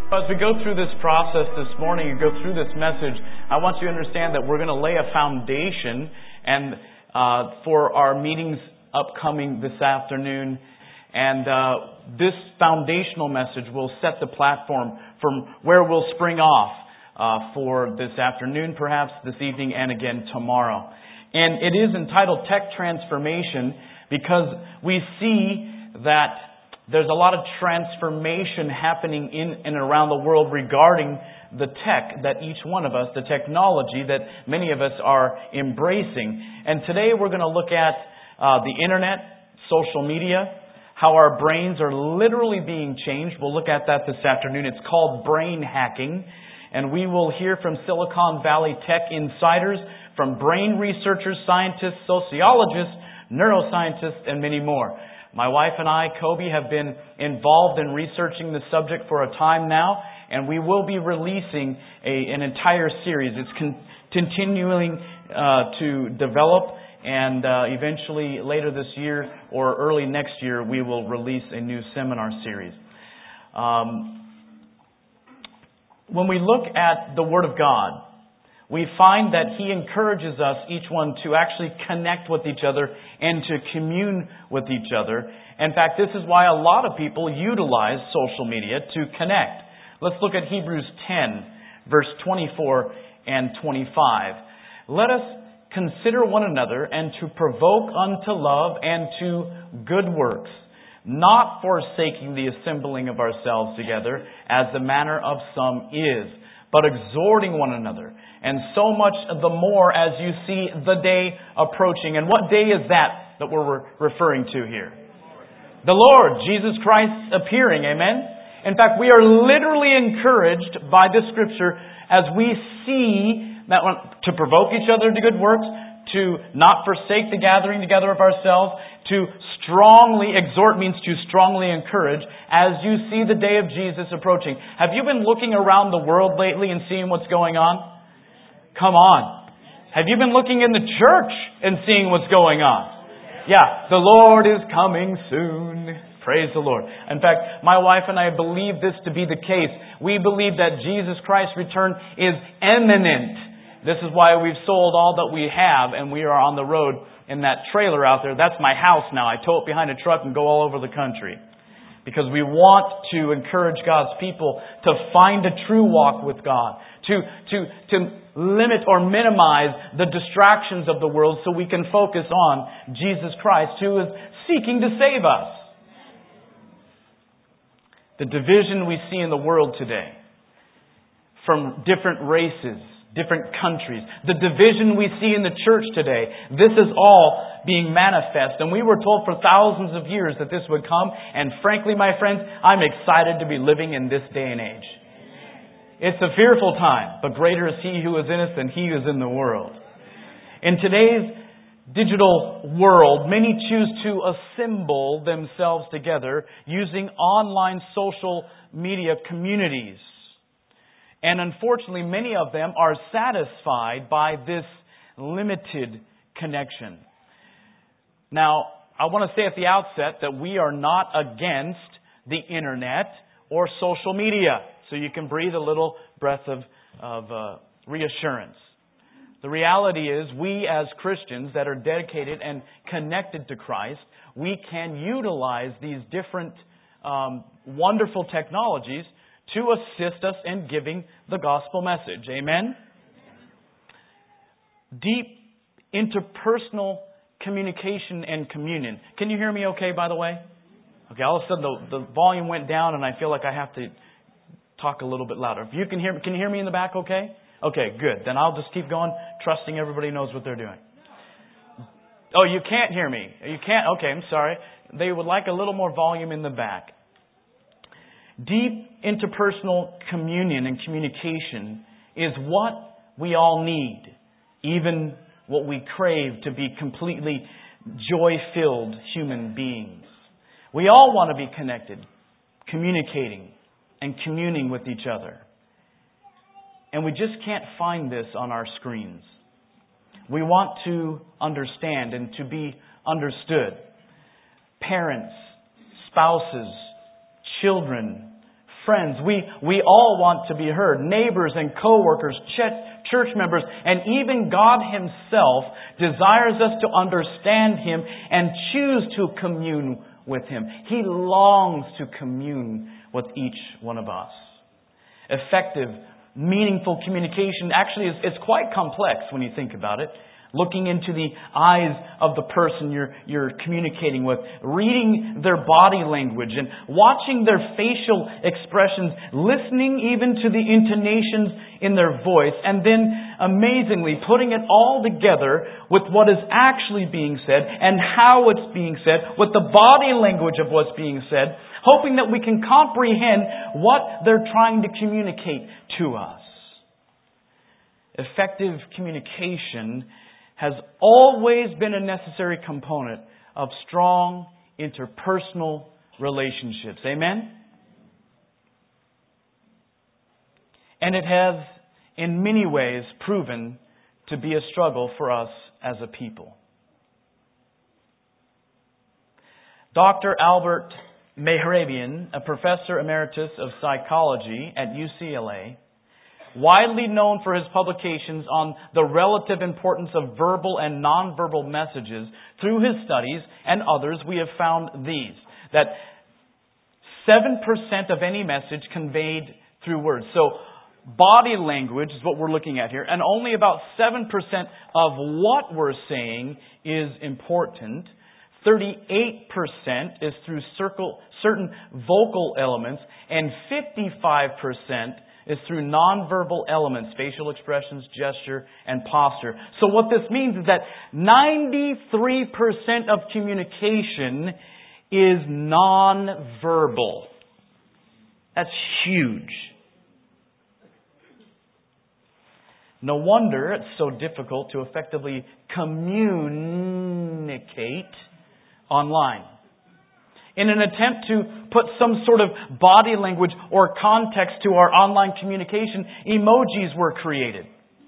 As we go through this process this morning and go through this message, I want you to understand that we're going to lay a foundation and for our meetings upcoming this afternoon. And this foundational message will set the platform from where we'll spring off for this afternoon, perhaps this evening, and again tomorrow. And it is entitled Tech Transformation because we see that there's a lot of transformation happening in and around the world regarding the tech that each one of us, the technology that many of us are embracing. And today we're going to look at the internet, social media, how our brains are literally being changed. We'll look at that this afternoon. It's called brain hacking. And we will hear from Silicon Valley tech insiders, from brain researchers, scientists, sociologists, neuroscientists, and many more. My wife and I, Kobe, have been involved in researching the subject for a time now, and we will be releasing an entire series. It's continuing to develop, and eventually later this year or early next year, we will release a new seminar series. When we look at the Word of God, we find that He encourages us, each one, to actually connect with each other and to commune with each other. In fact, this is why a lot of people utilize social media to connect. Let's look at Hebrews 10, verse 24 and 25. Let us consider one another and to provoke unto love and to good works, not forsaking the assembling of ourselves together, as the manner of some is, but exhorting one another, and so much the more as you see the day approaching. And what day is that we're referring to here? The Lord, Jesus Christ appearing, amen? In fact, we are literally encouraged by this scripture as we see that to provoke each other to good works, to not forsake the gathering together of ourselves, to strongly exhort means to strongly encourage as you see the day of Jesus approaching. Have you been looking around the world lately and seeing what's going on? Come on. Have you been looking in the church and seeing what's going on? Yeah, the Lord is coming soon. Praise the Lord. In fact, my wife and I believe this to be the case. We believe that Jesus Christ's return is imminent. This is why we've sold all that we have and we are on the road in that trailer out there. That's my house now. I tow it behind a truck and go all over the country. Because we want to encourage God's people to find a true walk with God. To limit or minimize the distractions of the world so we can focus on Jesus Christ, who is seeking to save us. The division we see in the world today, from different races, different countries, the division we see in the church today, this is all being manifest. And we were told for thousands of years that this would come. And frankly, my friends, I'm excited to be living in this day and age. It's a fearful time, but greater is He who is in us than he who is in the world. In today's digital world, many choose to assemble themselves together using online social media communities. And unfortunately, many of them are satisfied by this limited connection. Now, I want to say at the outset that we are not against the internet or social media. So you can breathe a little breath of reassurance. The reality is, we as Christians that are dedicated and connected to Christ, we can utilize these different wonderful technologies to assist us in giving the gospel message. Amen? Deep interpersonal communication and communion. Can you hear me okay, by the way? Okay, all of a sudden the volume went down and I feel like I have to talk a little bit louder. If you can you hear me in the back okay? Okay, good. Then I'll just keep going, trusting everybody knows what they're doing. Oh, you can't hear me. You can't? Okay, I'm sorry. They would like a little more volume in the back. Deep interpersonal communion and communication is what we all need. Even what we crave to be completely joy-filled human beings. We all want to be connected, communicating, and communing with each other. And we just can't find this on our screens. We want to understand and to be understood. Parents, spouses, children, friends. We all want to be heard. Neighbors and co-workers, church members, and even God Himself desires us to understand Him and choose to commune with Him. He longs to commune with each one of us. Effective, meaningful communication actually is quite complex when you think about it. Looking into the eyes of the person you're communicating with, reading their body language and watching their facial expressions, listening even to the intonations in their voice, and then amazingly putting it all together with what is actually being said and how it's being said, with the body language of what's being said, hoping that we can comprehend what they're trying to communicate to us. Effective communication has always been a necessary component of strong interpersonal relationships. Amen? And it has, in many ways, proven to be a struggle for us as a people. Dr. Albert Mehrabian, a professor emeritus of psychology at UCLA, widely known for his publications on the relative importance of verbal and nonverbal messages, through his studies and others, we have found these. That 7% of any message conveyed through words. So, body language is what we're looking at here. And only about 7% of what we're saying is important. 38% is through certain vocal elements. And 55% is through nonverbal elements, facial expressions, gesture, and posture. So what this means is that 93% of communication is nonverbal. That's huge. No wonder it's so difficult to effectively communicate online. In an attempt to put some sort of body language or context to our online communication, emojis were created.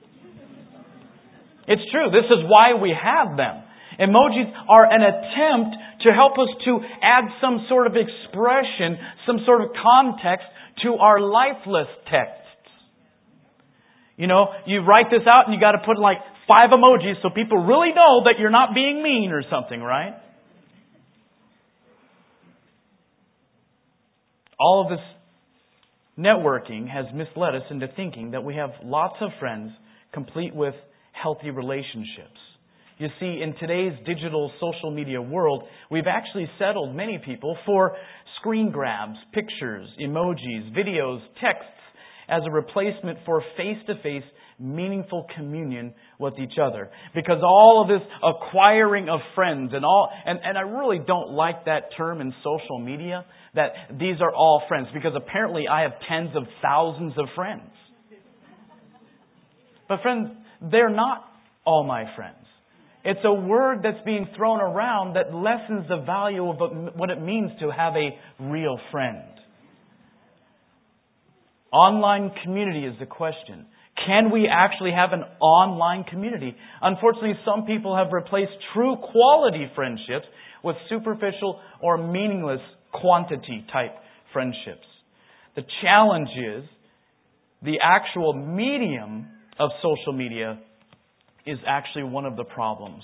It's true. This is why we have them. Emojis are an attempt to help us to add some sort of expression, some sort of context to our lifeless texts. You know, you write this out and you got to put like 5 emojis so people really know that you're not being mean or something, right? All of this networking has misled us into thinking that we have lots of friends complete with healthy relationships. You see, in today's digital social media world, we've actually settled, many people, for screen grabs, pictures, emojis, videos, texts as a replacement for face-to-face meaningful communion with each other. Because all of this acquiring of friends and I really don't like that term in social media, that these are all friends, because apparently I have tens of thousands of friends. But friends, they're not all my friends. It's a word that's being thrown around that lessens the value of what it means to have a real friend. Online community is the question. Can we actually have an online community? Unfortunately, some people have replaced true quality friendships with superficial or meaningless quantity type friendships. The challenge is the actual medium of social media is actually one of the problems.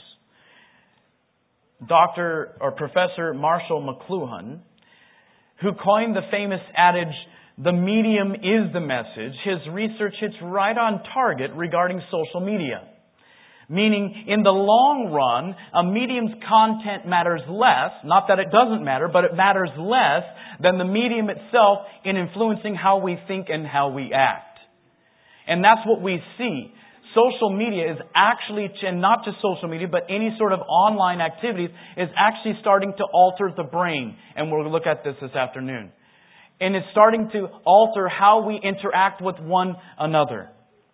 Professor Marshall McLuhan, who coined the famous adage, "The medium is the message," his research hits right on target regarding social media. Meaning, in the long run, a medium's content matters less, not that it doesn't matter, but it matters less than the medium itself in influencing how we think and how we act. And that's what we see. Social media is actually, and not just social media, but any sort of online activities, is actually starting to alter the brain. And we'll look at this afternoon. And it's starting to alter how we interact with one another.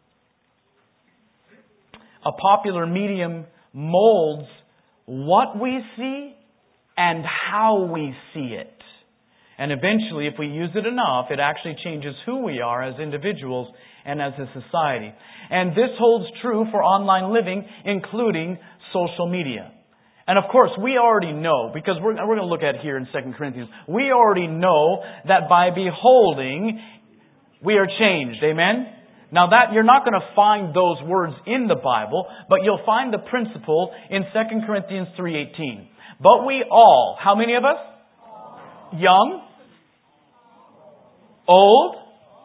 A popular medium molds what we see and how we see it. And eventually, if we use it enough, it actually changes who we are as individuals and as a society. And this holds true for online living, including social media. And of course, we already know, because we're going to look at here in 2 Corinthians, we already know that by beholding, we are changed. Amen? Now that, you're not going to find those words in the Bible, but you'll find the principle in 2 Corinthians 3:18. But we all, how many of us? Young? Old?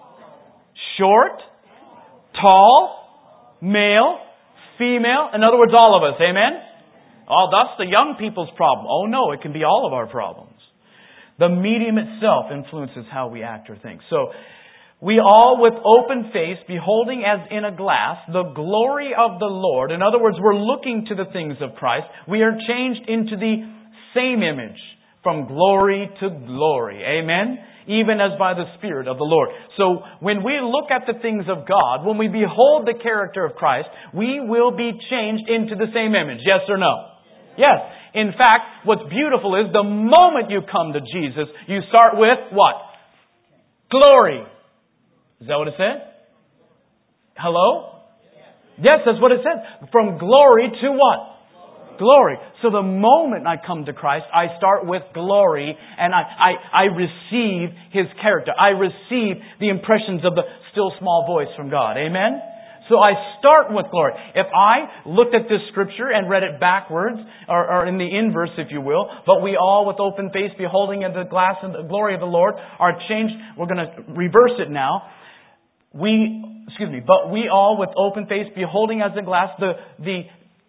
Short? Tall? Male? Female? In other words, all of us. Amen? Oh, that's the young people's problem. Oh no, it can be all of our problems. The medium itself influences how we act or think. So, we all with open face, beholding as in a glass, the glory of the Lord. In other words, we're looking to the things of Christ. We are changed into the same image, from glory to glory. Amen? Even as by the Spirit of the Lord. So, when we look at the things of God, when we behold the character of Christ, we will be changed into the same image. Yes or no? Yes. In fact, what's beautiful is the moment you come to Jesus, you start with what? Glory. Is that what it said? Hello? Yes, that's what it said. From glory to what? Glory. So the moment I come to Christ, I start with glory and I receive His character. I receive the impressions of the still small voice from God. Amen? So I start with glory. If I looked at this scripture and read it backwards, or in the inverse, if you will, but we all with open face beholding in the glass and the glory of the Lord are changed. We're going to reverse it now. But we all with open face beholding as in glass the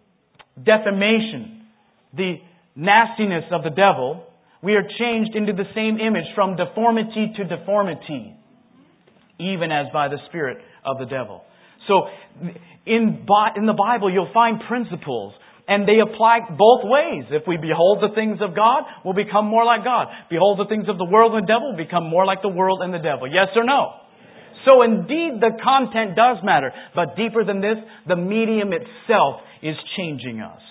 defamation, the nastiness of the devil, we are changed into the same image from deformity to deformity, even as by the spirit of the devil. So, in the Bible, you'll find principles, and they apply both ways. If we behold the things of God, we'll become more like God. Behold the things of the world and the devil, we'll become more like the world and the devil. Yes or no? So indeed, the content does matter. But deeper than this, the medium itself is changing us.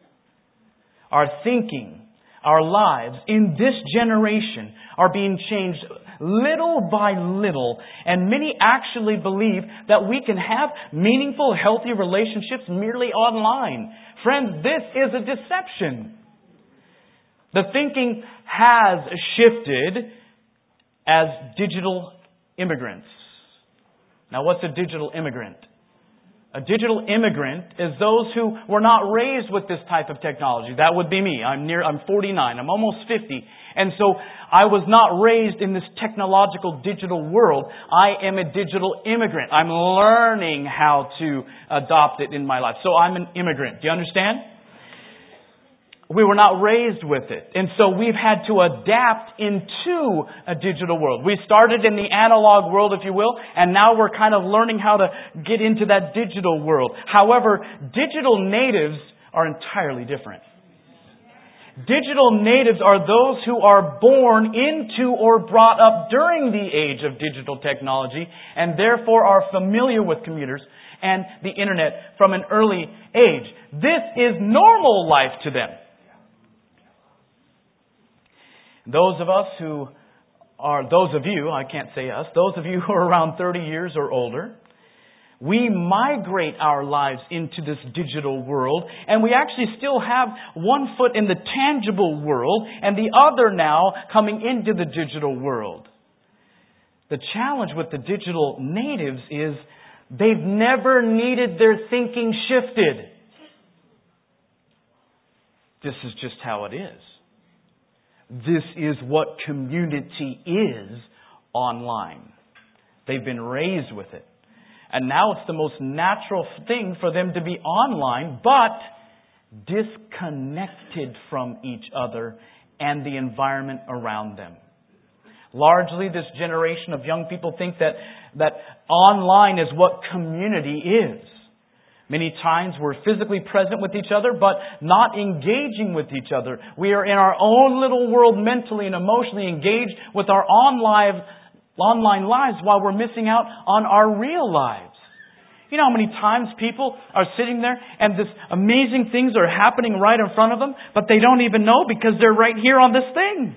Our thinking, our lives in this generation are being changed little by little. And many actually believe that we can have meaningful, healthy relationships merely online. Friends, this is a deception. The thinking has shifted as digital immigrants. Now, what's a digital immigrant? A digital immigrant is those who were not raised with this type of technology. That would be me. I'm 49. I'm almost 50. And so I was not raised in this technological digital world. I am a digital immigrant. I'm learning how to adopt it in my life. So I'm an immigrant. Do you understand? We were not raised with it. And so we've had to adapt into a digital world. We started in the analog world, if you will, and now we're kind of learning how to get into that digital world. However, digital natives are entirely different. Digital natives are those who are born into or brought up during the age of digital technology and therefore are familiar with computers and the internet from an early age. This is normal life to them. Those of you, I can't say us, those of you who are around 30 years or older, we migrate our lives into this digital world, and we actually still have one foot in the tangible world and the other now coming into the digital world. The challenge with the digital natives is they've never needed their thinking shifted. This is just how it is. This is what community is online. They've been raised with it. And now it's the most natural thing for them to be online, but disconnected from each other and the environment around them. Largely, this generation of young people think that online is what community is. Many times we're physically present with each other, but not engaging with each other. We are in our own little world mentally and emotionally engaged with our online lives while we're missing out on our real lives. You know how many times people are sitting there and this amazing things are happening right in front of them, but they don't even know because they're right here on this thing.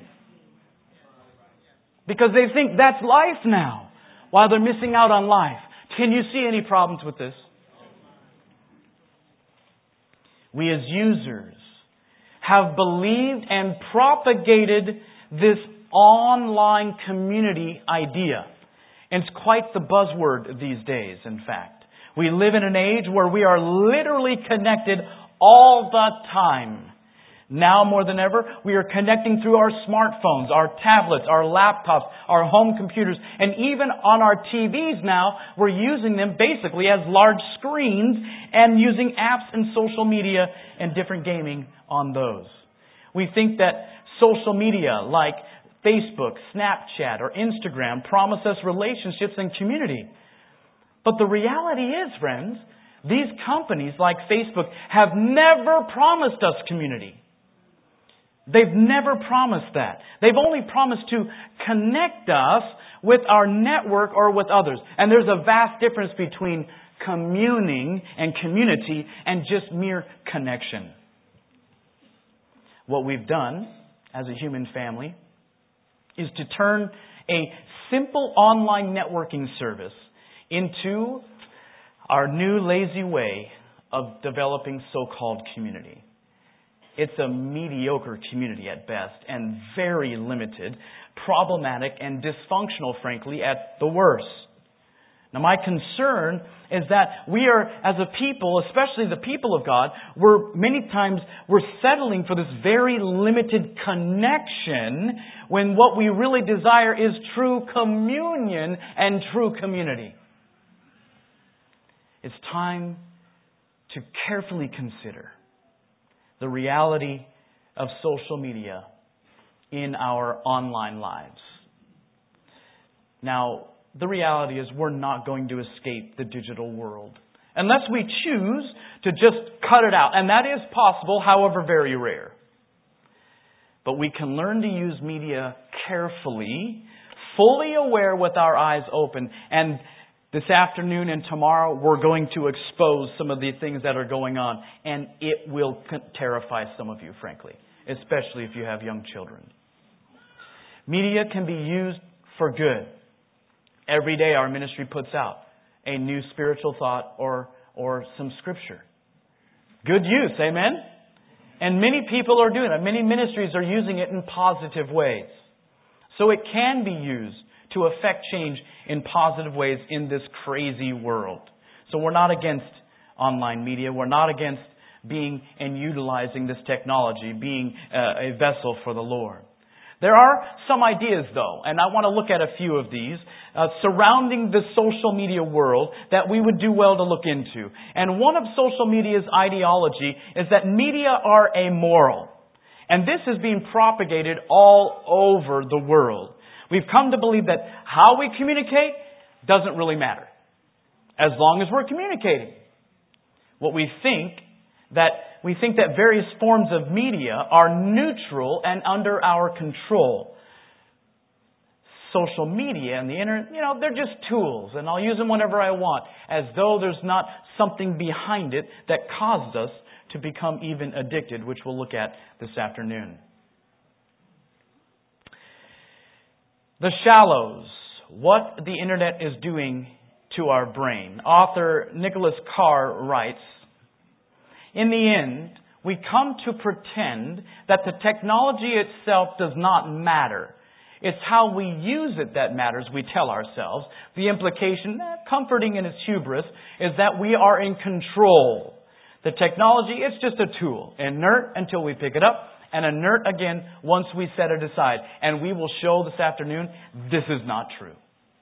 Because they think that's life now, while they're missing out on life. Can you see any problems with this? We as users have believed and propagated this online community idea. And it's quite the buzzword these days, in fact. We live in an age where we are literally connected all the time. Now more than ever, we are connecting through our smartphones, our tablets, our laptops, our home computers, and even on our TVs now, we're using them basically as large screens and using apps and social media and different gaming on those. We think that social media like Facebook, Snapchat, or Instagram promise us relationships and community. But the reality is, friends, these companies like Facebook have never promised us community. They've never promised that. They've only promised to connect us with our network or with others. And there's a vast difference between communing and community and just mere connection. What we've done as a human family is to turn a simple online networking service into our new lazy way of developing so-called community. It's a mediocre community at best and very limited, problematic, and dysfunctional, frankly, at the worst. Now, my concern is that we are, as a people, especially the people of God, many times we're settling for this very limited connection when what we really desire is true communion and true community. It's time to carefully consider the reality of social media in our online lives. Now, the reality is we're not going to escape the digital world unless we choose to just cut it out. And that is possible, however very rare. But we can learn to use media carefully, fully aware with our eyes open. And this afternoon and tomorrow, we're going to expose some of the things that are going on. And it will terrify some of you, frankly, especially if you have young children. Media can be used for good. Every day our ministry puts out a new spiritual thought or some scripture. Good use, amen? And many people are doing it. Many ministries are using it in positive ways. So it can be used to affect change in positive ways in this crazy world. So we're not against online media. We're not against being and utilizing this technology, being a vessel for the Lord. There are some ideas, though, and I want to look at a few of these surrounding the social media world that we would do well to look into. And one of social media's ideology is that media are amoral. And this is being propagated all over the world. We've come to believe that how we communicate doesn't really matter, as long as we're communicating. We think that various forms of media are neutral and under our control. Social media and the internet, they're just tools, and I'll use them whenever I want, as though there's not something behind it that caused us to become even addicted, which we'll look at this afternoon. The shallows, what the internet is doing to our brain. Author Nicholas Carr writes, "In the end, we come to pretend that the technology itself does not matter. It's how we use it that matters, we tell ourselves. The implication, comforting in its hubris, is that we are in control. The technology is just a tool, inert until we pick it up, and inert again once we set it aside." And we will show this afternoon this is not true.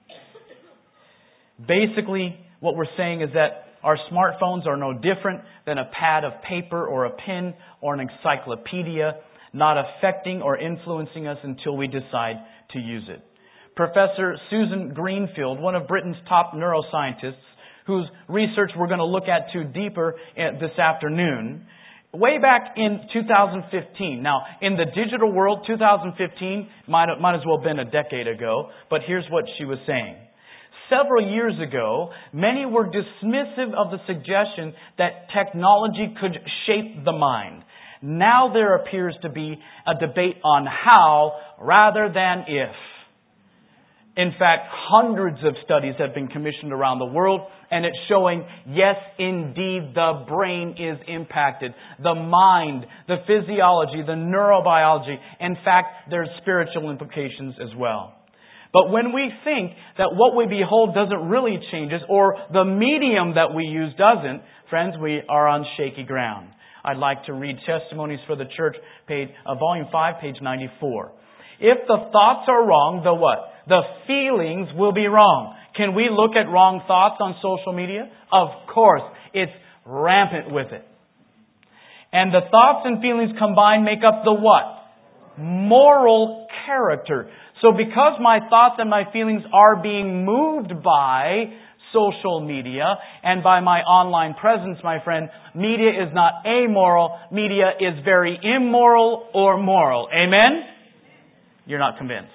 Basically, what we're saying is that our smartphones are no different than a pad of paper or a pen or an encyclopedia, not affecting or influencing us until we decide to use it. Professor Susan Greenfield, one of Britain's top neuroscientists, whose research we're going to look at deeper this afternoon, way back in 2015. Now, in the digital world, 2015 might as well have been a decade ago, but here's what she was saying. Several years ago, many were dismissive of the suggestion that technology could shape the mind. Now there appears to be a debate on how rather than if. In fact, hundreds of studies have been commissioned around the world, and it's showing, yes, indeed, the brain is impacted. The mind, the physiology, the neurobiology. In fact, there's spiritual implications as well. But when we think that what we behold doesn't really change us, or the medium that we use doesn't, friends, we are on shaky ground. I'd like to read Testimonies for the Church, volume 5, page 94. If the thoughts are wrong, the what? The feelings will be wrong. Can we look at wrong thoughts on social media? Of course. It's rampant with it. And the thoughts and feelings combined make up the what? Moral character. So because my thoughts and my feelings are being moved by social media and by my online presence, my friend, media is not amoral. Media is very immoral or moral. Amen? You're not convinced.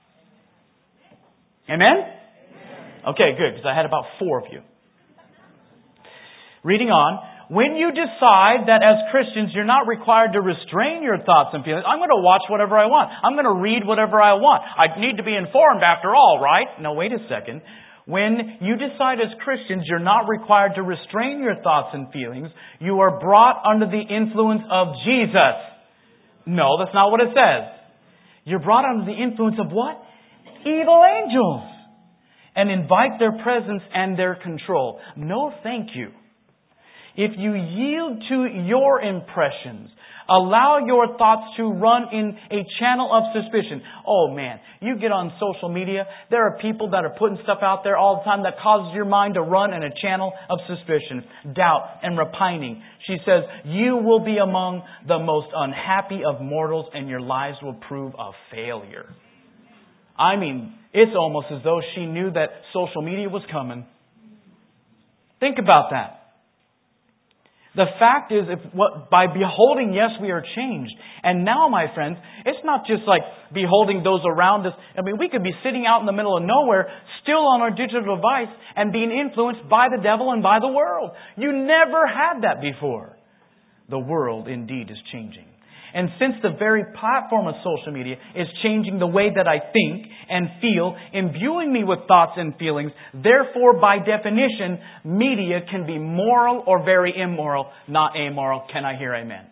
Amen? Okay, good, because I had about 4 of you. Reading on. When you decide that as Christians you're not required to restrain your thoughts and feelings, I'm going to watch whatever I want. I'm going to read whatever I want. I need to be informed after all, right? No, wait a second. When you decide as Christians you're not required to restrain your thoughts and feelings, you are brought under the influence of Jesus. No, that's not what it says. You're brought under the influence of what? Evil angels. And invite their presence and their control. No, thank you. If you yield to your impressions, allow your thoughts to run in a channel of suspicion. Oh man, you get on social media, there are people that are putting stuff out there all the time that causes your mind to run in a channel of suspicion, doubt, and repining. She says, you will be among the most unhappy of mortals and your lives will prove a failure. I mean, it's almost as though she knew that social media was coming. Think about that. The fact is, by beholding, yes, we are changed. And now, my friends, it's not just like beholding those around us. I mean, we could be sitting out in the middle of nowhere, still on our digital device, and being influenced by the devil and by the world. You never had that before. The world, indeed, is changing. And since the very platform of social media is changing the way that I think and feel, imbuing me with thoughts and feelings, therefore, by definition, media can be moral or very immoral, not amoral. Can I hear amen?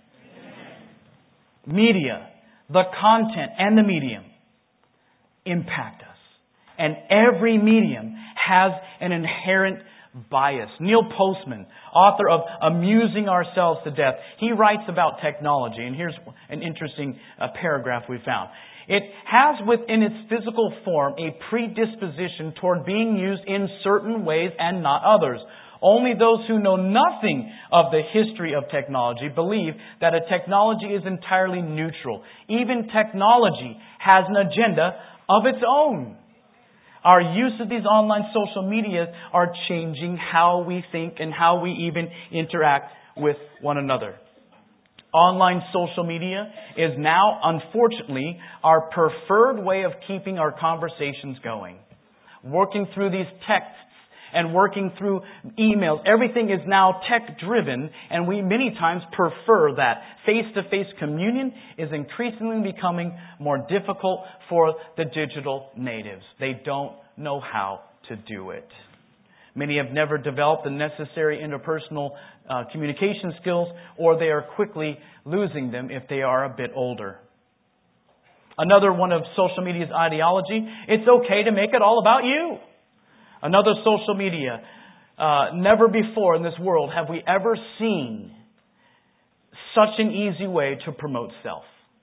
Media, the content and the medium impact us. And every medium has an inherent bias. Neil Postman, author of Amusing Ourselves to Death, he writes about technology, and here's an interesting paragraph we found. It has within its physical form a predisposition toward being used in certain ways and not others. Only those who know nothing of the history of technology believe that a technology is entirely neutral. Even technology has an agenda of its own. Our use of these online social media are changing how we think and how we even interact with one another. Online social media is now, unfortunately, our preferred way of keeping our conversations going. Working through these texts and working through emails, everything is now tech-driven, and we many times prefer that. Face-to-face communion is increasingly becoming more difficult for the digital natives. They don't know how to do it. Many have never developed the necessary interpersonal communication skills, or they are quickly losing them if they are a bit older. Another one of social media's ideology, it's okay to make it all about you. Another social media, never before in this world have we ever seen such an easy way to promote self.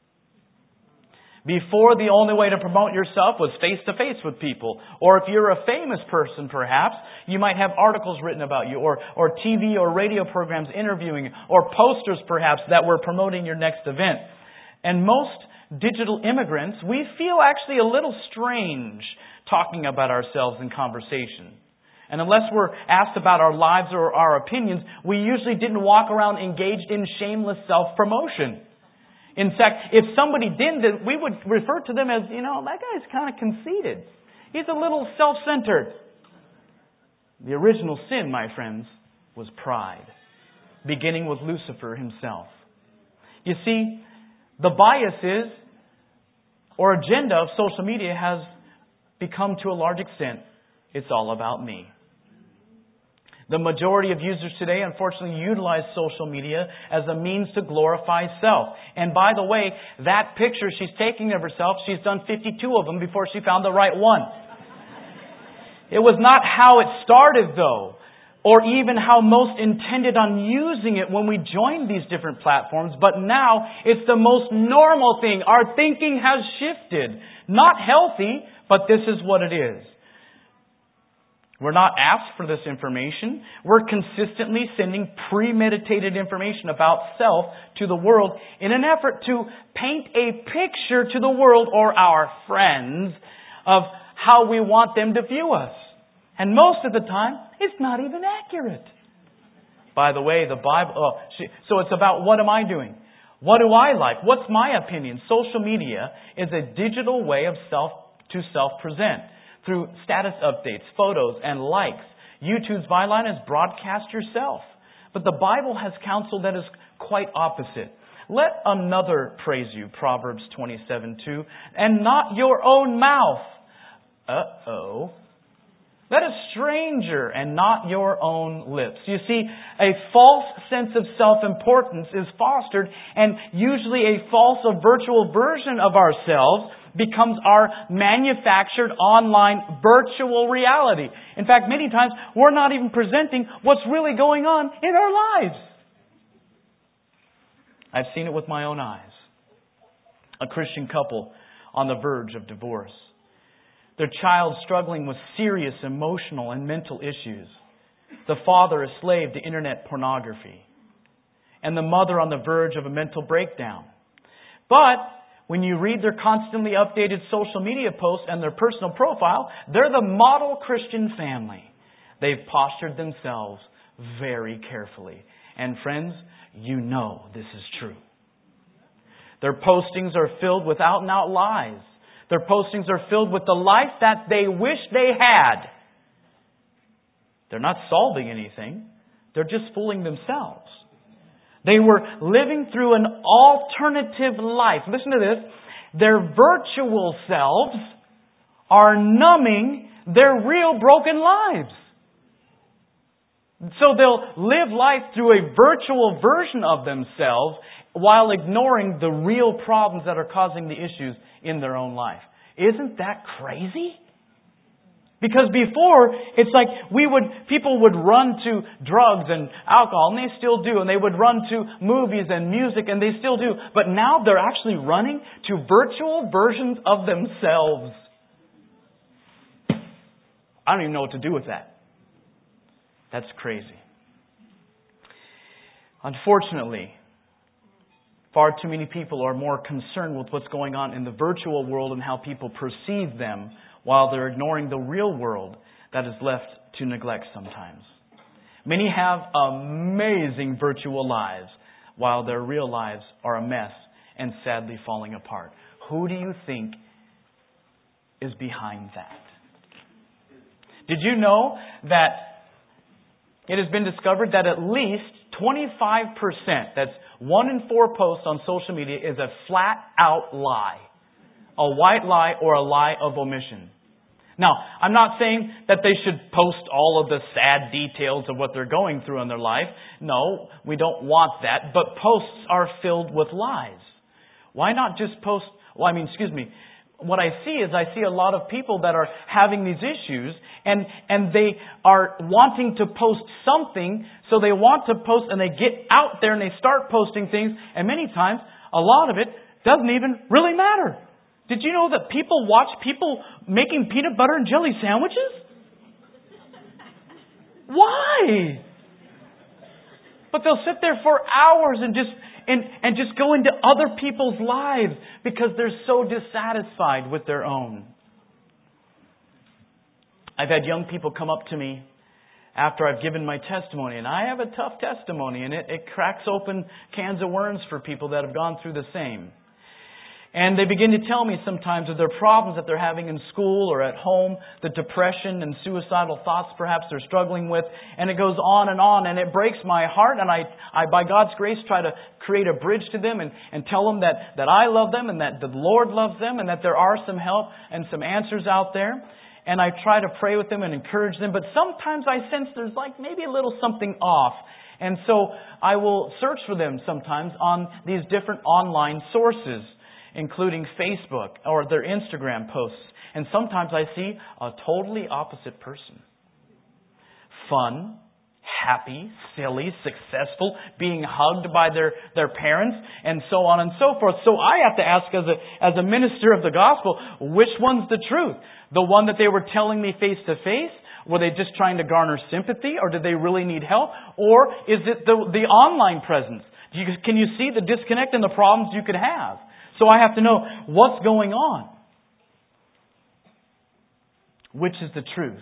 Before, the only way to promote yourself was face-to-face with people. Or if you're a famous person, perhaps, you might have articles written about you, or TV or radio programs interviewing, or posters, perhaps, that were promoting your next event. And most digital immigrants, we feel actually a little strange talking about ourselves in conversation. And unless we're asked about our lives or our opinions, we usually didn't walk around engaged in shameless self-promotion. In fact, if somebody did, we would refer to them as, that guy's kind of conceited. He's a little self-centered. The original sin, my friends, was pride, beginning with Lucifer himself. You see, the biases or agenda of social media has become, to a large extent, it's all about me. The majority of users today, unfortunately, utilize social media as a means to glorify self. And by the way, that picture she's taking of herself, she's done 52 of them before she found the right one. It was not how it started, though, or even how most intended on using it when we joined these different platforms, but now it's the most normal thing. Our thinking has shifted. Not healthy, but this is what it is. We're not asked for this information. We're consistently sending premeditated information about self to the world in an effort to paint a picture to the world or our friends of how we want them to view us. And most of the time, it's not even accurate. By the way, the Bible... so it's about what am I doing? What do I like? What's my opinion? Social media is a digital way of self-present. Through status updates, photos, and likes. YouTube's byline is broadcast yourself. But the Bible has counsel that is quite opposite. Let another praise you, Proverbs 27:2, and not your own mouth. Uh-oh. Let a stranger and not your own lips. You see, a false sense of self-importance is fostered, and usually a false or virtual version of ourselves becomes our manufactured online virtual reality. In fact, many times we're not even presenting what's really going on in our lives. I've seen it with my own eyes. A Christian couple on the verge of divorce. Their child struggling with serious emotional and mental issues. The father a slave to internet pornography. And the mother on the verge of a mental breakdown. But when you read their constantly updated social media posts and their personal profile, they're the model Christian family. They've postured themselves very carefully. And friends, you know this is true. Their postings are filled with out and out lies. Their postings are filled with the life that they wish they had. They're not solving anything. They're just fooling themselves. They were living through an alternative life. Listen to this. Their virtual selves are numbing their real broken lives. So they'll live life through a virtual version of themselves while ignoring the real problems that are causing the issues in their own life. Isn't that crazy? Because before, it's like people would run to drugs and alcohol, and they still do. And they would run to movies and music, and they still do. But now they're actually running to virtual versions of themselves. I don't even know what to do with that. That's crazy. Unfortunately, far too many people are more concerned with what's going on in the virtual world and how people perceive them, while they're ignoring the real world that is left to neglect sometimes. Many have amazing virtual lives, while their real lives are a mess and sadly falling apart. Who do you think is behind that? Did you know that it has been discovered that at least 25%, that's 1 in 4 posts on social media, is a flat out lie. A white lie or a lie of omission. Now, I'm not saying that they should post all of the sad details of what they're going through in their life. No, we don't want that. But posts are filled with lies. Why not just post... What I see is a lot of people that are having these issues and they are wanting to post something, so they want to post and they get out there and they start posting things, and many times a lot of it doesn't even really matter. Did you know that people watch people making peanut butter and jelly sandwiches? Why? But they'll sit there for hours and just go into other people's lives because they're so dissatisfied with their own. I've had young people come up to me after I've given my testimony, and I have a tough testimony, and it cracks open cans of worms for people that have gone through the same. And they begin to tell me sometimes of their problems that they're having in school or at home, the depression and suicidal thoughts perhaps they're struggling with. And it goes on, and it breaks my heart. And I by God's grace, try to create a bridge to them and tell them that I love them and that the Lord loves them and that there are some help and some answers out there. And I try to pray with them and encourage them. But sometimes I sense there's like maybe a little something off. And so I will search for them sometimes on these different online sources, including Facebook or their Instagram posts. And sometimes I see a totally opposite person. Fun, happy, silly, successful, being hugged by their parents, and so on and so forth. So I have to ask as a minister of the gospel, which one's the truth? The one that they were telling me face to face? Were they just trying to garner sympathy, or did they really need help? Or is it the online presence? Can you see the disconnect and the problems you could have? So I have to know what's going on. Which is the truth?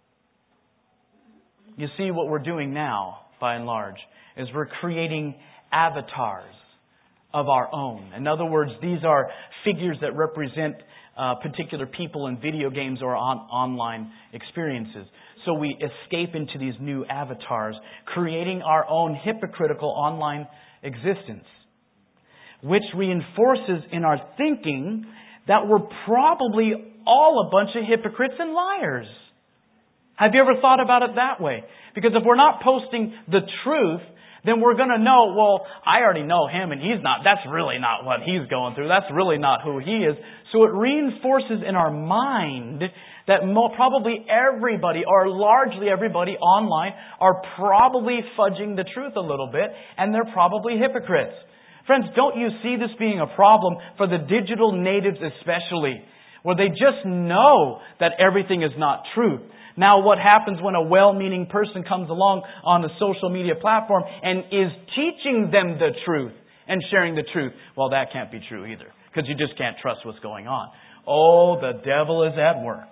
You see, what we're doing now, by and large, is we're creating avatars of our own. In other words, these are figures that represent particular people in video games or online experiences. So we escape into these new avatars, creating our own hypocritical online existence, which reinforces in our thinking that we're probably all a bunch of hypocrites and liars. Have you ever thought about it that way? Because if we're not posting the truth, then we're going to know, well, I already know him and that's really not what he's going through. That's really not who he is. So it reinforces in our mind that probably everybody, or largely everybody online, are probably fudging the truth a little bit, and they're probably hypocrites. Friends, don't you see this being a problem for the digital natives especially, where they just know that everything is not truth? Now, what happens when a well-meaning person comes along on the social media platform and is teaching them the truth and sharing the truth? Well, that can't be true either, because you just can't trust what's going on. Oh, the devil is at work.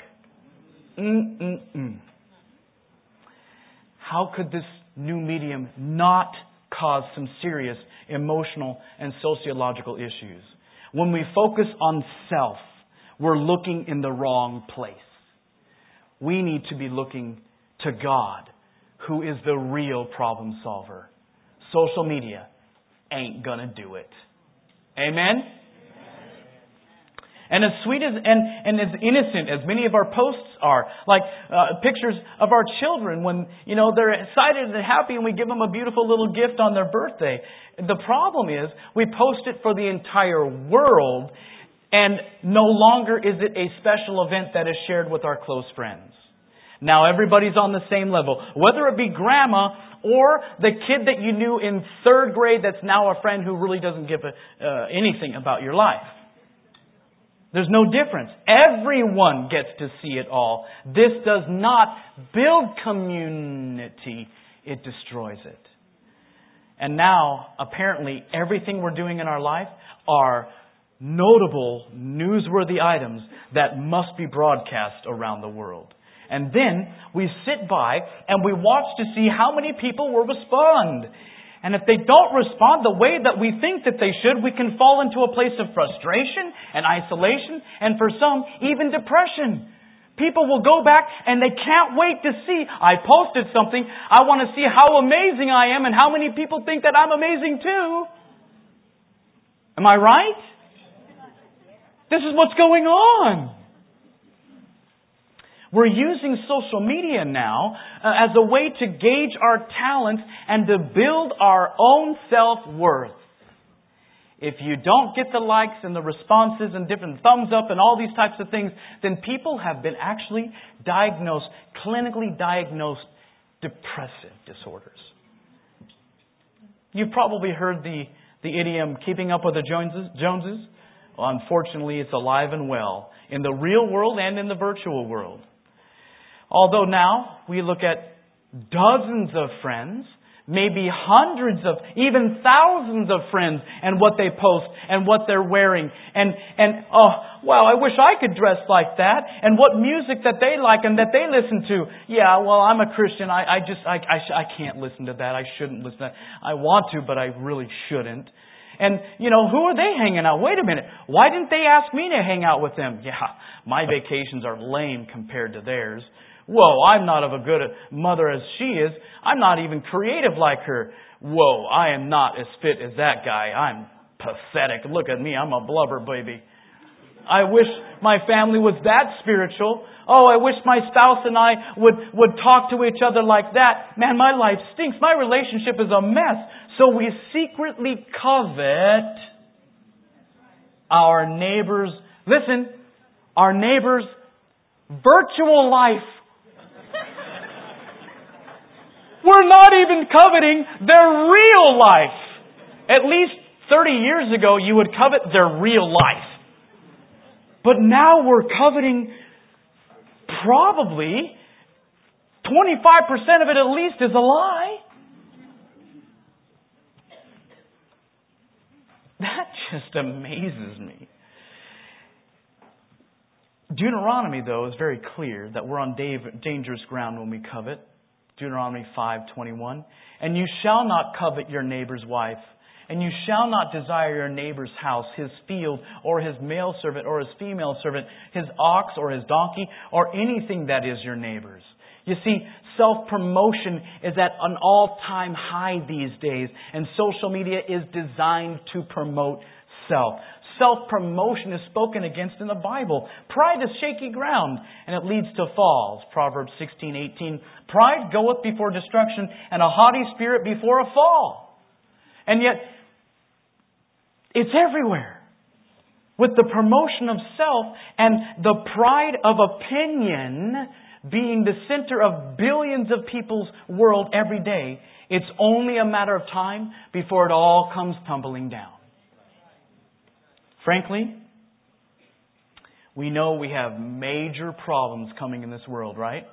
How could this new medium not cause some serious emotional and sociological issues? When we focus on self, we're looking in the wrong place. We need to be looking to God, who is the real problem solver. Social media ain't gonna do it. Amen? And as sweet as and as innocent as many of our posts are, like pictures of our children when they're excited and happy, and we give them a beautiful little gift on their birthday. The problem is we post it for the entire world, and no longer is it a special event that is shared with our close friends. Now everybody's on the same level, whether it be grandma or the kid that you knew in 3rd grade that's now a friend who really doesn't give anything about your life. There's no difference. Everyone gets to see it all. This does not build community. It destroys it. And now, apparently, everything we're doing in our life are notable, newsworthy items that must be broadcast around the world. And then we sit by and we watch to see how many people will respond. And if they don't respond the way that we think that they should, we can fall into a place of frustration and isolation, and for some, even depression. People will go back and they can't wait to see, I posted something, I want to see how amazing I am and how many people think that I'm amazing too. Am I right? This is what's going on. We're using social media now as a way to gauge our talents and to build our own self-worth. If you don't get the likes and the responses and different thumbs up and all these types of things, then people have been actually diagnosed, clinically diagnosed depressive disorders. You've probably heard the idiom, keeping up with the Joneses. Well, unfortunately, it's alive and well in the real world and in the virtual world. Although now we look at dozens of friends, maybe hundreds of, even thousands of friends, and what they post and what they're wearing. And oh, wow, I wish I could dress like that. And what music that they like and that they listen to. Yeah, well, I'm a Christian. I can't listen to that. I shouldn't listen to that. I want to, but I really shouldn't. And, who are they hanging out? Wait a minute. Why didn't they ask me to hang out with them? Yeah, my vacations are lame compared to theirs. Whoa, I'm not of a good mother as she is. I'm not even creative like her. Whoa, I am not as fit as that guy. I'm pathetic. Look at me. I'm a blubber baby. I wish my family was that spiritual. Oh, I wish my spouse and I would talk to each other like that. Man, my life stinks. My relationship is a mess. So we secretly covet our neighbor's, listen, our neighbor's virtual life. We're not even coveting their real life. At least 30 years ago, you would covet their real life. But now we're coveting probably 25% of it at least is a lie. That just amazes me. Deuteronomy, though, is very clear that we're on dangerous ground when we covet. Deuteronomy 5:21. And you shall not covet your neighbor's wife. And you shall not desire your neighbor's house, his field, or his male servant, or his female servant, his ox, or his donkey, or anything that is your neighbor's. You see, self-promotion is at an all-time high these days, and social media is designed to promote self. Self-promotion is spoken against in the Bible. Pride is shaky ground, and it leads to falls. Proverbs 16:18. Pride goeth before destruction, and a haughty spirit before a fall. And yet, it's everywhere. With the promotion of self and the pride of opinion being the center of billions of people's world every day, it's only a matter of time before it all comes tumbling down. Frankly, we know we have major problems coming in this world, right?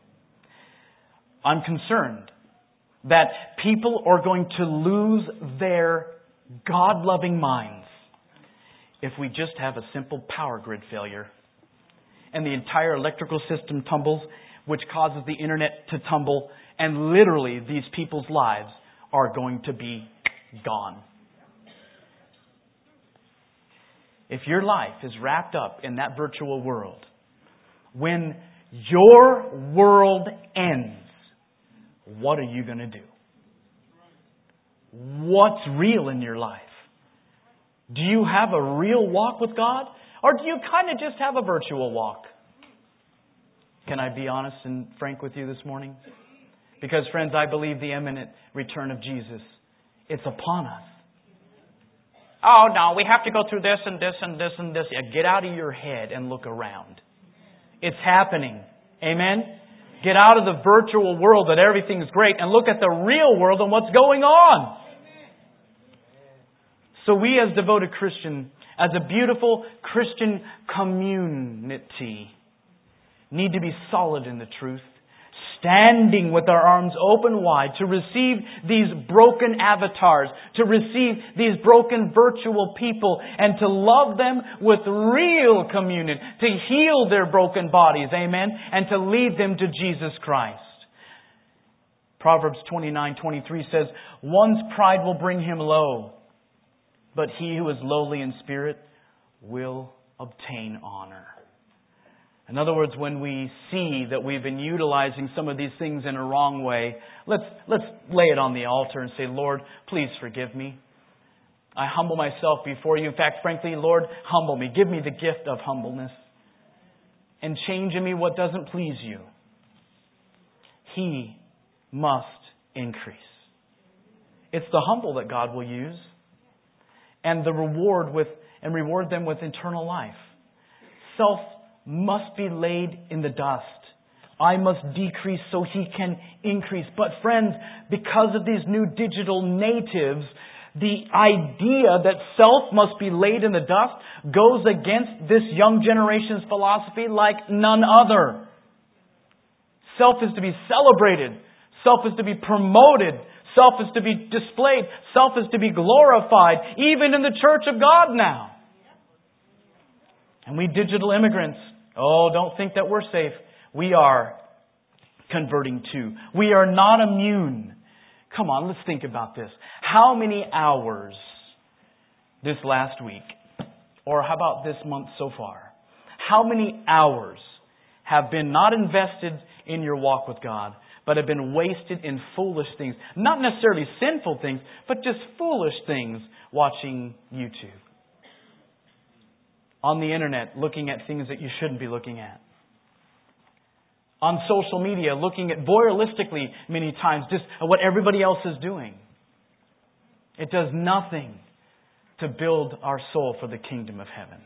I'm concerned that people are going to lose their God-loving minds if we just have a simple power grid failure and the entire electrical system tumbles, which causes the internet to tumble, and literally these people's lives are going to be gone. If your life is wrapped up in that virtual world, when your world ends, what are you going to do? What's real in your life? Do you have a real walk with God? Or do you kind of just have a virtual walk? Can I be honest and frank with you this morning? Because, friends, I believe the imminent return of Jesus, it's upon us. Oh, no, we have to go through this and this and this and this. Yeah, get out of your head and look around. It's happening. Amen? Get out of the virtual world that everything's great and look at the real world and what's going on. So we as devoted Christian, as a beautiful Christian community, need to be solid in the truth, standing with our arms open wide to receive these broken avatars, to receive these broken virtual people, and to love them with real communion, to heal their broken bodies, amen, and to lead them to Jesus Christ. Proverbs 29:23 says, one's pride will bring him low, but he who is lowly in spirit will obtain honor. In other words, when we see that we've been utilizing some of these things in a wrong way, let's lay it on the altar and say, Lord, please forgive me. I humble myself before you. In fact, frankly, Lord, humble me. Give me the gift of humbleness. And change in me what doesn't please you. He must increase. It's the humble that God will use. And reward them with eternal life. Self must be laid in the dust. I must decrease so He can increase. But friends, because of these new digital natives, the idea that self must be laid in the dust goes against this young generation's philosophy like none other. Self is to be celebrated. Self is to be promoted. Self is to be displayed. Self is to be glorified, even in the church of God now. And we digital immigrants, don't think that we're safe. We are converting too. We are not immune. Come on, let's think about this. How many hours this last week? Or how about this month so far? How many hours have been not invested in your walk with God, but have been wasted in foolish things? Not necessarily sinful things, but just foolish things, watching YouTube. On the internet, looking at things that you shouldn't be looking at. On social media, looking at voyeuristically many times just at what everybody else is doing. It does nothing to build our soul for the kingdom of heaven.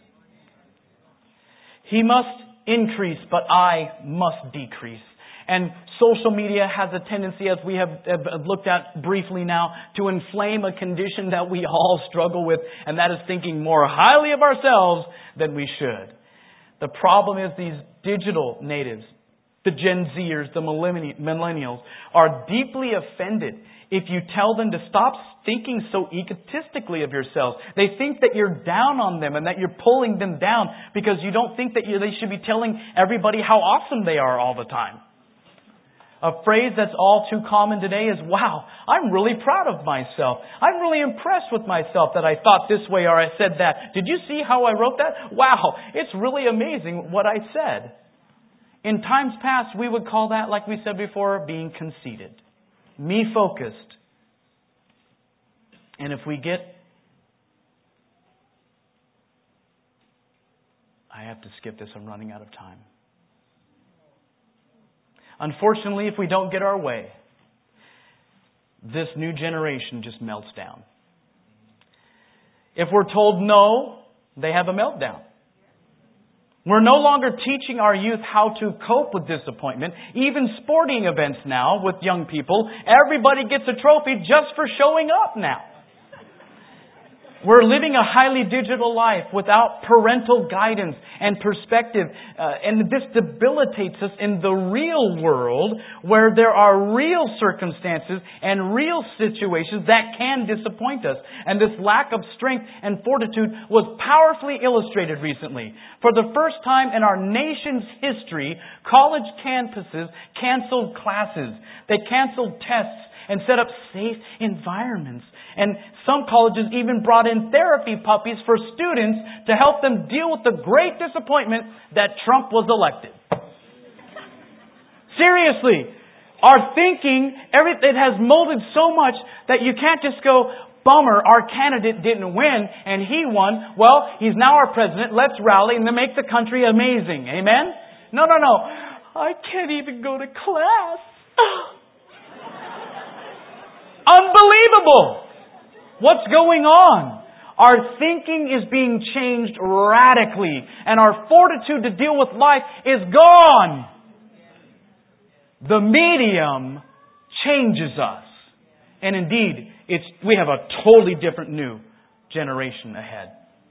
He must increase, but I must decrease. And social media has a tendency, as we have looked at briefly now, to inflame a condition that we all struggle with, and that is thinking more highly of ourselves than we should. The problem is these digital natives, the Gen Zers, the millennials, are deeply offended if you tell them to stop thinking so egotistically of yourselves. They think that you're down on them and that you're pulling them down because you don't think that they should be telling everybody how awesome they are all the time. A phrase that's all too common today is, wow, I'm really proud of myself. I'm really impressed with myself that I thought this way or I said that. Did you see how I wrote that? Wow, it's really amazing what I said. In times past, we would call that, like we said before, being conceited. Me-focused. And if we get... I have to skip this. I'm running out of time. Unfortunately, if we don't get our way, this new generation just melts down. If we're told no, they have a meltdown. We're no longer teaching our youth how to cope with disappointment. Even sporting events now with young people, everybody gets a trophy just for showing up now. We're living a highly digital life without parental guidance and perspective. And this debilitates us in the real world where there are real circumstances and real situations that can disappoint us. And this lack of strength and fortitude was powerfully illustrated recently. For the first time in our nation's history, college campuses canceled classes. They canceled tests and set up safe environments. And some colleges even brought in therapy puppies for students to help them deal with the great disappointment that Trump was elected. Seriously, our thinking, it has molded so much that you can't just go, bummer, our candidate didn't win and he won. Well, he's now our president. Let's rally and then make the country amazing. Amen? No. I can't even go to class. Unbelievable! What's going on? Our thinking is being changed radically, and our fortitude to deal with life is gone. The medium changes us. And indeed, we have a totally different new generation ahead.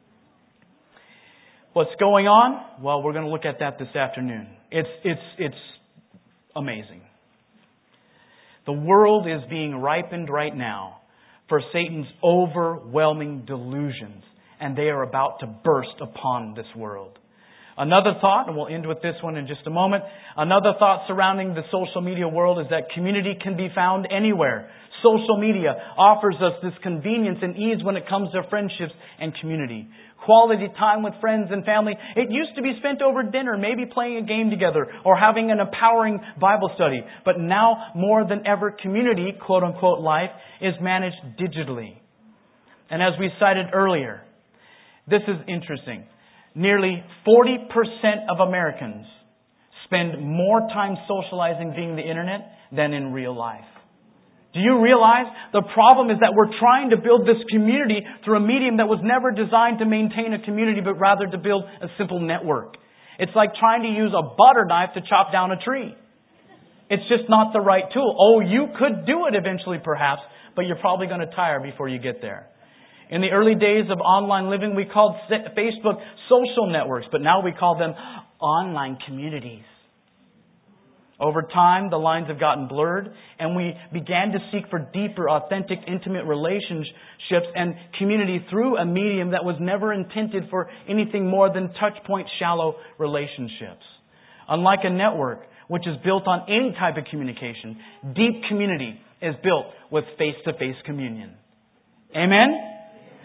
What's going on? Well, we're going to look at that this afternoon. It's amazing. The world is being ripened right now for Satan's overwhelming delusions, and they are about to burst upon this world. Another thought, and we'll end with this one in just a moment, another thought surrounding the social media world is that community can be found anywhere. Social media offers us this convenience and ease when it comes to friendships and community. Quality time with friends and family. It used to be spent over dinner, maybe playing a game together or having an empowering Bible study. But now, more than ever, community, quote-unquote, life is managed digitally. And as we cited earlier, this is interesting. Nearly 40% of Americans spend more time socializing via the internet than in real life. Do you realize the problem is that we're trying to build this community through a medium that was never designed to maintain a community, but rather to build a simple network. It's like trying to use a butter knife to chop down a tree. It's just not the right tool. Oh, you could do it eventually perhaps, but you're probably going to tire before you get there. In the early days of online living, we called Facebook social networks, but now we call them online communities. Over time, the lines have gotten blurred, and we began to seek for deeper, authentic, intimate relationships and community through a medium that was never intended for anything more than touch-point, shallow relationships. Unlike a network, which is built on any type of communication, deep community is built with face-to-face communion. Amen?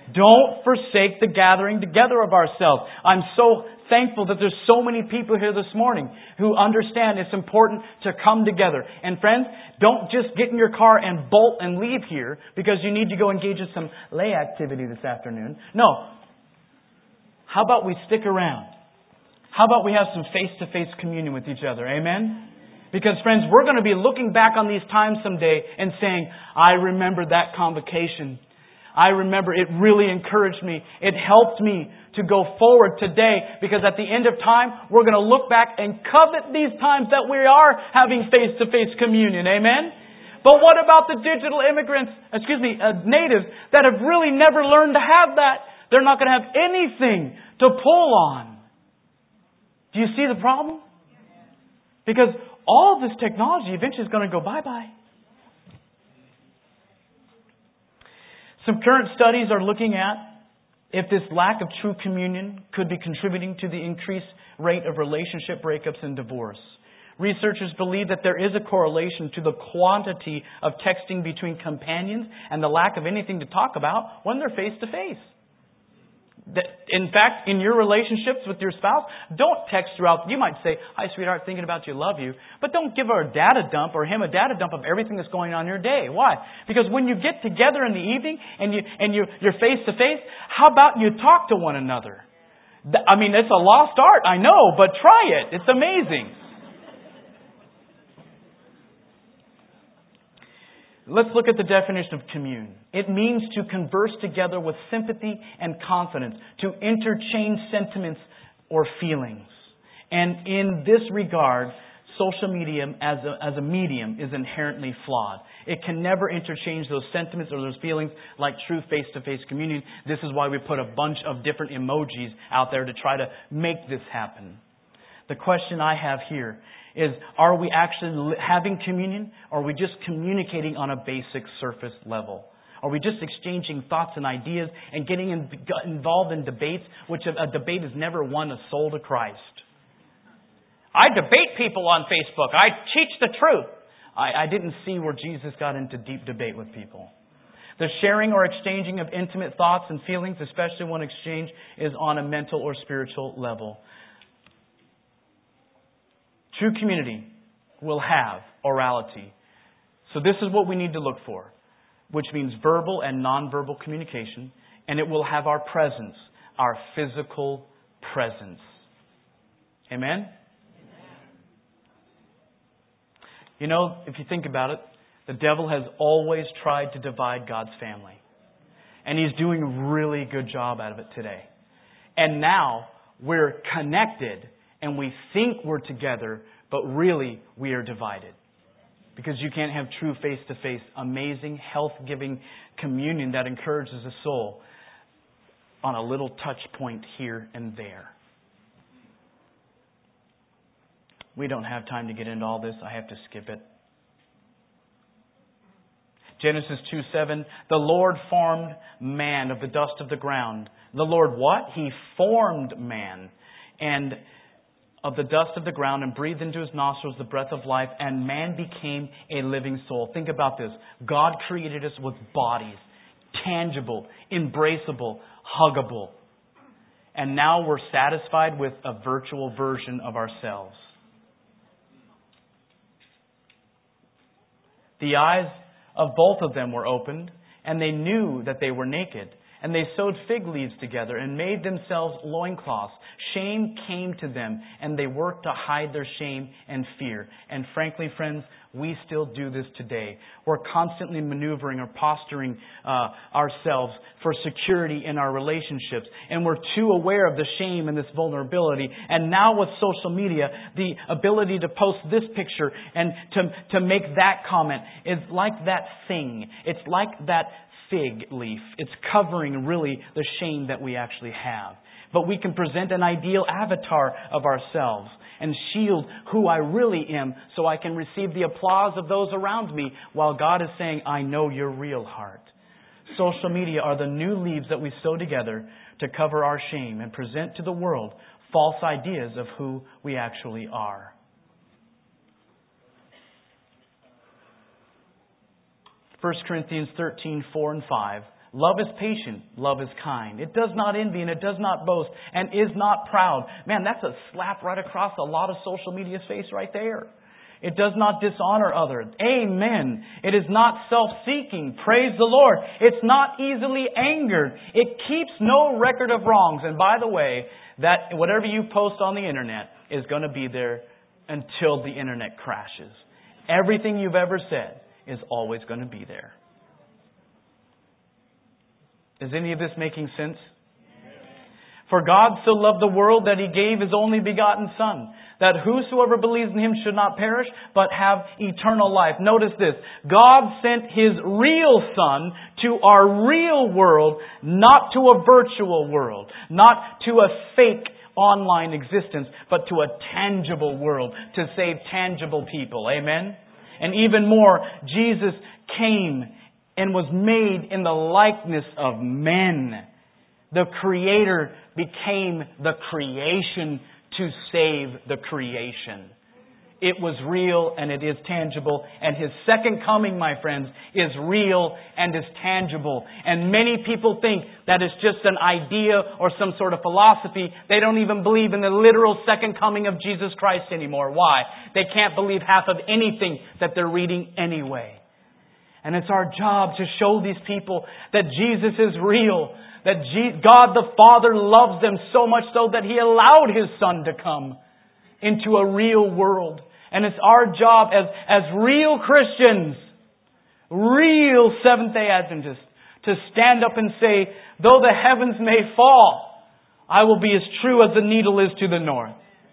Don't forsake the gathering together of ourselves. I'm so thankful that there's so many people here this morning who understand it's important to come together. And friends, don't just get in your car and bolt and leave here because you need to go engage in some lay activity this afternoon. No. How about we stick around? How about we have some face-to-face communion with each other? Amen? Because friends, we're going to be looking back on these times someday and saying, I remember that convocation. I remember it really encouraged me. It helped me to go forward today because at the end of time, we're going to look back and covet these times that we are having face-to-face communion. Amen? But what about the digital natives that have really never learned to have that? They're not going to have anything to pull on. Do you see the problem? Because all of this technology eventually is going to go bye-bye. Some current studies are looking at if this lack of true communion could be contributing to the increased rate of relationship breakups and divorce. Researchers believe that there is a correlation to the quantity of texting between companions and the lack of anything to talk about when they're face to face. In fact, in your relationships with your spouse, don't text throughout. You might say, hi, sweetheart, thinking about you, love you. But don't give her a data dump or him a data dump of everything that's going on in your day. Why? Because when you get together in the evening and you're face to face, how about you talk to one another? I mean, it's a lost art, I know, but try it. It's amazing. Let's look at the definition of commune. It means to converse together with sympathy and confidence, to interchange sentiments or feelings. And in this regard, social media as a medium is inherently flawed. It can never interchange those sentiments or those feelings like true face-to-face communion. This is why we put a bunch of different emojis out there to try to make this happen. The question I have here is, are we actually having communion, or are we just communicating on a basic surface level? Are we just exchanging thoughts and ideas and getting involved in debates, which a debate has never won a soul to Christ? I debate people on Facebook. I teach the truth. I didn't see where Jesus got into deep debate with people. The sharing or exchanging of intimate thoughts and feelings, especially when exchange is on a mental or spiritual level. True community will have orality. So this is what we need to look for, which means verbal and nonverbal communication, and it will have our presence, our physical presence. Amen? You know, if you think about it, the devil has always tried to divide God's family. And he's doing a really good job out of it today. And now we're connected and we think we're together, but really we are divided. Because you can't have true face-to-face, amazing, health-giving communion that encourages the soul on a little touch point here and there. We don't have time to get into all this. I have to skip it. Genesis 2:7, the Lord formed man of the dust of the ground. The Lord what? He formed man and of the dust of the ground and breathed into his nostrils the breath of life, and man became a living soul. Think about this. God created us with bodies, tangible, embraceable, huggable. And now we're satisfied with a virtual version of ourselves. The eyes of both of them were opened, and they knew that they were naked. And they sewed fig leaves together and made themselves loincloths. Shame came to them, and they worked to hide their shame and fear. And frankly, friends, we still do this today. We're constantly maneuvering or posturing ourselves for security in our relationships. And we're too aware of the shame and this vulnerability. And now with social media, the ability to post this picture and to make that comment is like that thing. It's like that fig leaf. It's covering really the shame that we actually have. But we can present an ideal avatar of ourselves and shield who I really am so I can receive the applause of those around me while God is saying, I know your real heart. Social media are the new leaves that we sew together to cover our shame and present to the world false ideas of who we actually are. 1 Corinthians 13:4 and 5. Love is patient. Love is kind. It does not envy and it does not boast and is not proud. Man, that's a slap right across a lot of social media's face right there. It does not dishonor others. Amen. It is not self-seeking. Praise the Lord. It's not easily angered. It keeps no record of wrongs. And by the way, that whatever you post on the internet is going to be there until the internet crashes. Everything you've ever said is always going to be there. Is any of this making sense? For God so loved the world that He gave His only begotten Son, that whosoever believes in Him should not perish, but have eternal life. Notice this. God sent His real Son to our real world, not to a virtual world, not to a fake online existence, but to a tangible world to save tangible people. Amen? And even more, Jesus came and was made in the likeness of men. The Creator became the creation to save the creation. It was real and it is tangible. And His second coming, my friends, is real and is tangible. And many people think that it's just an idea or some sort of philosophy. They don't even believe in the literal second coming of Jesus Christ anymore. Why? They can't believe half of anything that they're reading anyway. And it's our job to show these people that Jesus is real. That God the Father loves them so much so that He allowed His Son to come into a real world. And it's our job as real Christians, real Seventh-day Adventists, to stand up and say, though the heavens may fall, I will be as true as the needle is to the north.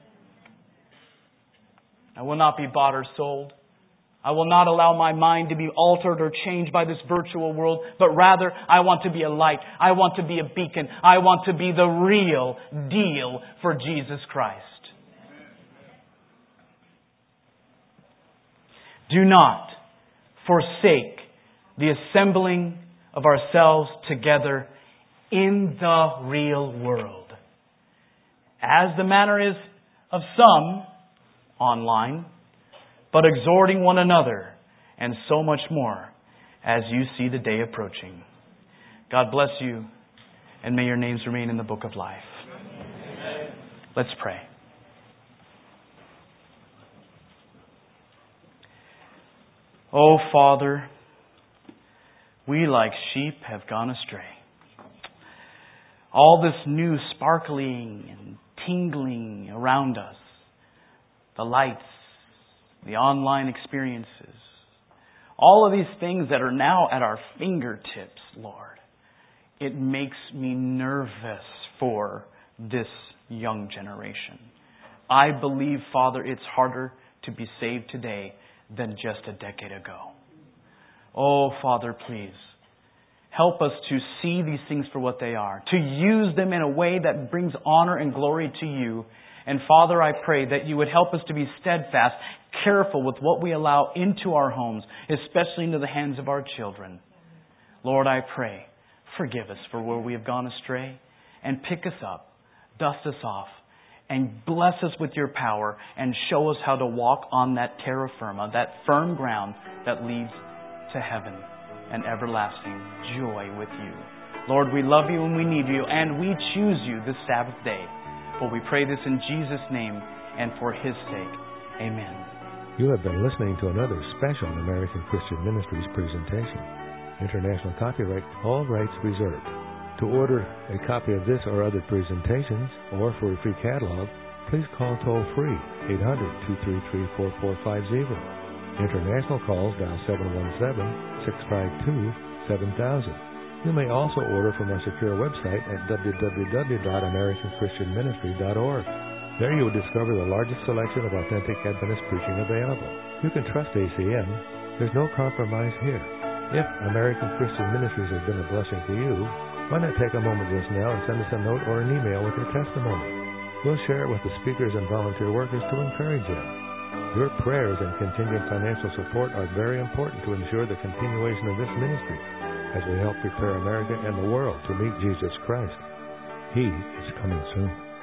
I will not be bought or sold. I will not allow my mind to be altered or changed by this virtual world, but rather I want to be a light. I want to be a beacon. I want to be the real deal for Jesus Christ. Do not forsake the assembling of ourselves together in the real world, as the manner is of some online, but exhorting one another, and so much more, as you see the day approaching. God bless you, and may your names remain in the book of life. Amen. Let's pray. Oh, Father, we like sheep have gone astray. All this new sparkling and tingling around us, the lights, the online experiences, all of these things that are now at our fingertips, Lord, it makes me nervous for this young generation. I believe, Father, it's harder to be saved today than just a decade ago. Oh, Father, please, help us to see these things for what they are, to use them in a way that brings honor and glory to you. And Father, I pray that you would help us to be steadfast, careful with what we allow into our homes, especially into the hands of our children. Lord, I pray, forgive us for where we have gone astray, and pick us up, dust us off, and bless us with your power, and show us how to walk on that terra firma, that firm ground that leads to heaven and everlasting joy with you. Lord, we love you and we need you, and we choose you this Sabbath day. For we pray this in Jesus' name and for His sake. Amen. You have been listening to another special American Christian Ministries presentation. International copyright, all rights reserved. To order a copy of this or other presentations, or for a free catalog, please call toll-free 800-233-4450. International calls dial 717-652-7000. You may also order from our secure website at www.americanchristianministry.org. There you will discover the largest selection of authentic Adventist preaching available. You can trust ACM. There's no compromise here. If American Christian Ministries has been a blessing to you, why not take a moment just now and send us a note or an email with your testimony? We'll share it with the speakers and volunteer workers to encourage you. Your prayers and contingent financial support are very important to ensure the continuation of this ministry as we help prepare America and the world to meet Jesus Christ. He is coming soon.